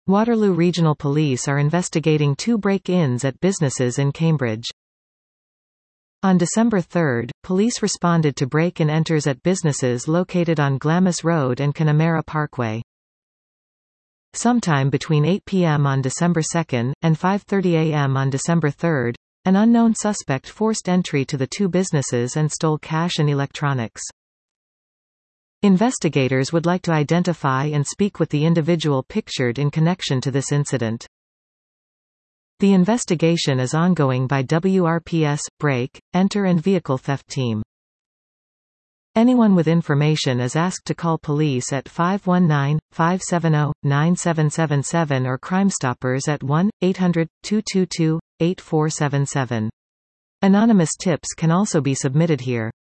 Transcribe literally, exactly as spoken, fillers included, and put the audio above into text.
Waterloo Regional Police are investigating two break-ins at businesses in Cambridge. On December third, police responded to break-and-enters at businesses located on Glamis Road and Connemara Parkway. Sometime between eight p m on December second, and five thirty a m on December third, an unknown suspect forced entry to the two businesses and stole cash and electronics. Investigators would like to identify and speak with the individual pictured in connection to this incident. The investigation is ongoing by W R P S, Break, Enter and Vehicle Theft Team. Anyone with information is asked to call police at five one nine, five seven zero, nine seven seven seven or Crime Stoppers at one eight hundred, two two two, eight four seven seven. Anonymous tips can also be submitted here.